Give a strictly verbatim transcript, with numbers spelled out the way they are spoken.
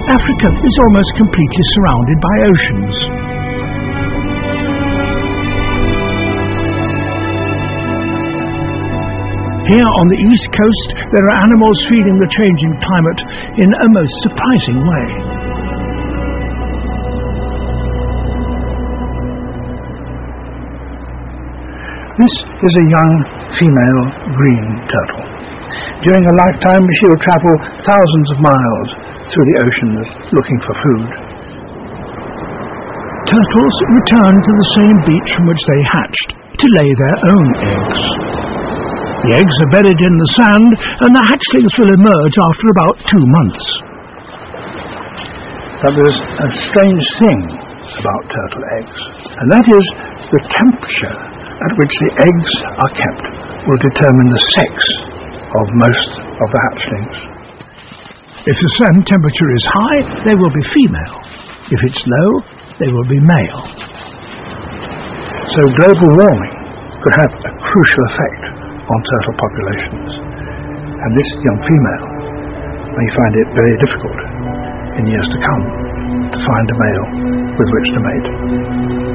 Africa is almost completely surrounded by oceans. Here on the east coast, there are animals feeling the changing climate in a most surprising way. This is a young female green turtle. During a lifetime, she will travel thousands of miles through the oceans looking for food. Turtles return to the same beach from which they hatched to lay their own eggs. The eggs are buried in the sand, and the hatchlings will emerge after about two months. But there's a strange thing about turtle eggs, and that is the temperature at which the eggs are kept will determine the sex of most of the hatchlings. If the sand temperature is high, they will be female. If it's low, they will be male. So global warming could have a crucial effect on turtle populations, and this young female may find it very difficult in years to come to find a male with which to mate.